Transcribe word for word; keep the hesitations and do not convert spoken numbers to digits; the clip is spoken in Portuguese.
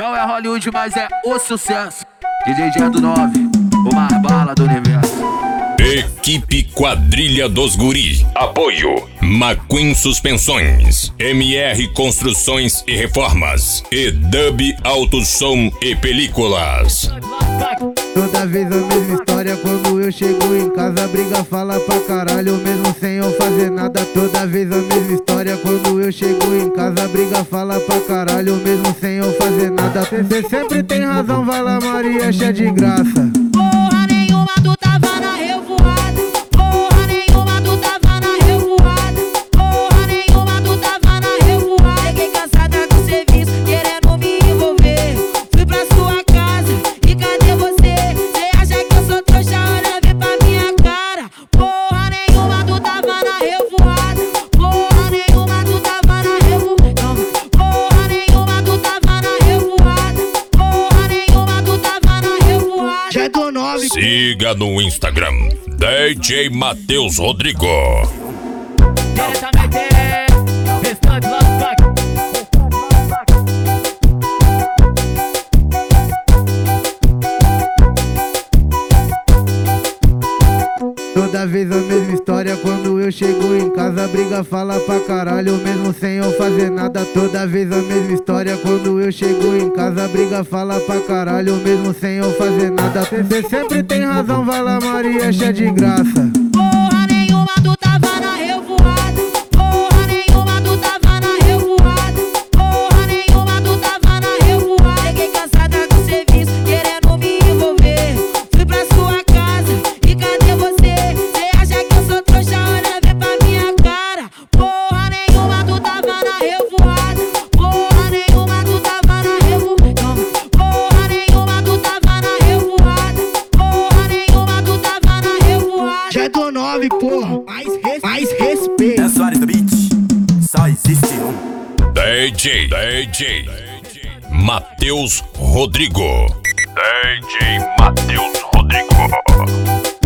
Não é Hollywood, mas é o sucesso. D J Jet do nove, o mais bala do universo. Equipe Quadrilha dos Guri. Apoio McQueen Suspensões, M R Construções e Reformas e Dub Auto Som e Películas. Toda vez a mesma história, quando eu chego em casa, briga fala pra caralho, mesmo sem eu fazer nada. Toda vez a mesma história, quando eu chego em casa, briga fala pra caralho, mesmo sem eu fazer nada. Cê sempre tem razão, vai lá Maria, cheia de graça. Porra nenhuma, tu tava na revoada. Porra nenhuma, tu tava na revoada. Porra nenhuma, tu tava na revoada. Cheguei cansada do serviço, querendo me envolver. Fui pra sua casa, e cadê você? Cê acha que eu sou trouxa? Olha, vem pra minha cara. Porra nenhuma, tu tava na revoada. Porra nenhuma, tu tava na revoada. Porra nenhuma, tu tava na revoada. Porra nenhuma, tu tava na revoada. Já do nove. Siga no Instagram D J Matheus Rodrigo. Toda vez a mesma história, quando eu chego em casa, briga fala pra caralho, mesmo sem eu fazer nada. Toda vez a mesma história, quando eu chego em casa, briga fala pra caralho, mesmo sem eu fazer nada. Cê sempre tem razão, vai lá Maria, cheia de graça. Porra nenhuma, tu tava na revoada. Porra nenhuma, tu tava na revoada. Porra nenhuma, tu tava na revoada. Cheguei cansada do serviço, querendo me envolver. Fui pra sua casa, e cadê você? Cê acha que eu sou trouxa? Olha, vem pra minha cara. Porra nenhuma, tu tava na revoada. Porra nenhuma, tu tava na revoada. Porra nenhuma, tu tava na revoada. Porra nenhuma, tu tava na revoada. Já do nove, porra, mais, res mais respeito. É Soares do beat, só existe um. D J, D J Matheus Rodrigo. D J Matheus Rodrigo.